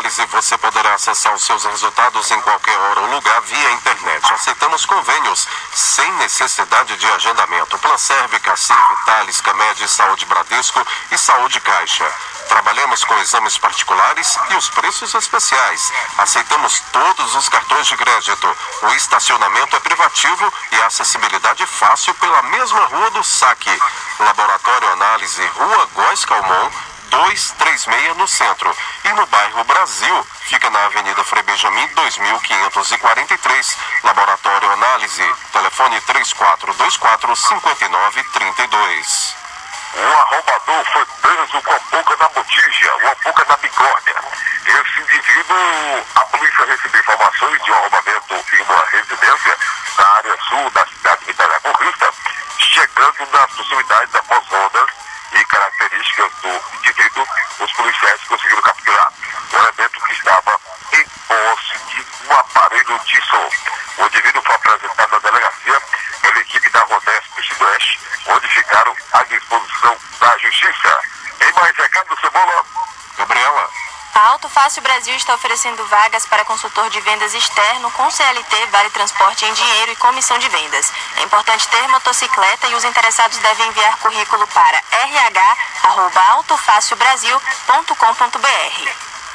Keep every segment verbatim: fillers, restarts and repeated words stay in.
Análise você poderá acessar os seus resultados em qualquer hora ou lugar via internet. Aceitamos convênios sem necessidade de agendamento. Planserve, Cacim, Vitalis, Camed, Saúde Bradesco e Saúde Caixa. Trabalhamos com exames particulares e os preços especiais. Aceitamos todos os cartões de crédito. O estacionamento é privativo e a acessibilidade fácil pela mesma rua do Saque. Laboratório Análise, Rua Góes Calmon, duzentos e trinta e seis no centro. E no bairro Brasil, fica na Avenida Frei Benjamin, dois mil quinhentos e quarenta e três. Laboratório Análise, telefone três quatro dois quatro, cinco nove três dois. Um arrombador foi preso com a boca na botija, uma boca na bigorna. Esse indivíduo, a polícia recebeu informações de um arrombamento em uma residência na área sul da cidade de Vitória da Conquista, chegando nas proximidades da Pozonas e características do indivíduo, os policiais conseguiram capturar o elemento que estava em posse de um aparelho de som. O indivíduo foi apresentado na delegacia pela equipe da Rodesp Sudoeste, onde ficaram à disposição da Justiça. Tem mais recado, Cebola? Gabriela. A Auto Fácil Brasil está oferecendo vagas para consultor de vendas externo com C L T, vale transporte em dinheiro e comissão de vendas. É importante ter motocicleta e os interessados devem enviar currículo para r h arroba autofaciobrasil ponto com ponto b r.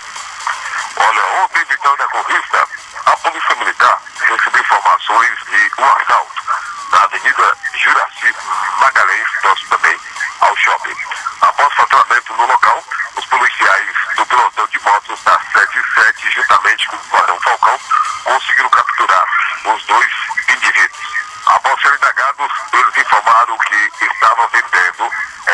Olha, ontem em Vitória da Conquista, a Polícia Militar recebeu informações de um assalto na Avenida Juraci Magalhães, próximo também ao shopping. Após faturamento no local, os policiais do pelotão de motos da sete e sete, juntamente com o Guarão Falcão, conseguiram capturar os dois indivíduos. Após serem indagados, eles informaram que estavam vendendo,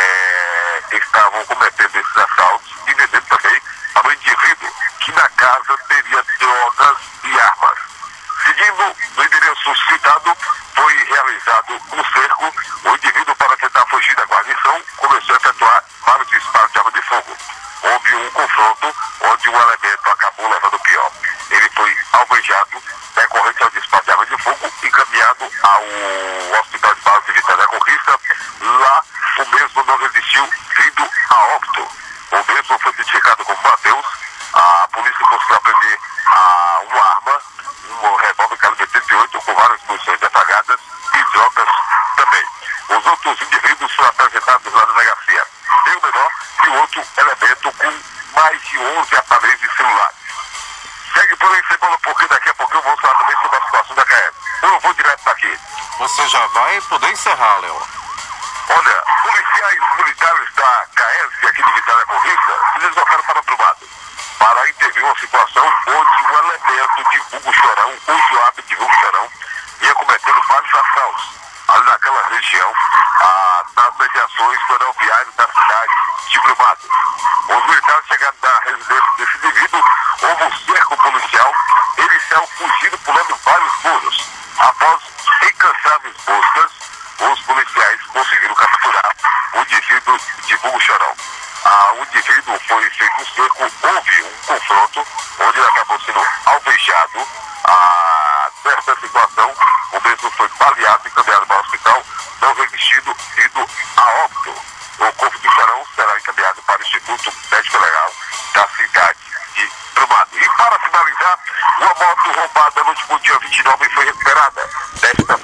é, estavam cometendo esses assaltos e vendendo também para o indivíduo que na casa teria drogas e armas. Seguindo no endereço citado, foi realizado um cerco. O indivíduo, para tentar fugir da guarnição, começou a efetuar vários disparos de arma de fogo. Houve um confronto onde o elemento acabou levando o pior. Ele foi alvejado, decorrente ao disparo de arma de fogo, encaminhado ao Hospital de Base de Vitória da Conquista. Lá, o mesmo não resistiu, vindo a óbito. O mesmo foi identificado como Mateus. A polícia conseguiu apreender a uma arma, um revólver calibre trinta e oito com várias munições apagadas e drogas também. Os outros indivíduos foram apresentados na delegacia. Tem o menor e o outro elemento com mais de onze aparelhos de celulares. Segue por aí, Cebola, porque daqui a pouco eu vou falar também sobre a situação da C A E S. Eu vou direto daqui. Você já vai poder encerrar, Léo. Olha, policiais militares da C A E S aqui de Vitória da Conquista se deslocaram para o privado para intervir uma situação onde um elemento de vulgo chorão, usuário de vulgo chorão, ia cometendo vários assaltos ali naquela região, ah, nas mediações ferroviárias da cidade de Brumado. Os militares chegaram na residência desse indivíduo, houve um cerco policial, ele saiu fugindo, pulando vários muros. Após incansáveis buscas, os policiais conseguiram capturar o indivíduo de vulgo chorão. Ah, o indivíduo foi feito um cerco, houve um confronto, onde ele acabou sendo alvejado. Ah, nessa situação, o mesmo foi baleado e encaminhado para o hospital, não resistindo, indo a óbito. O corpo do chorão será encaminhado para o Instituto Médico Legal da cidade de Brumado. E para finalizar, uma moto roubada no último dia vinte e nove foi recuperada. Desta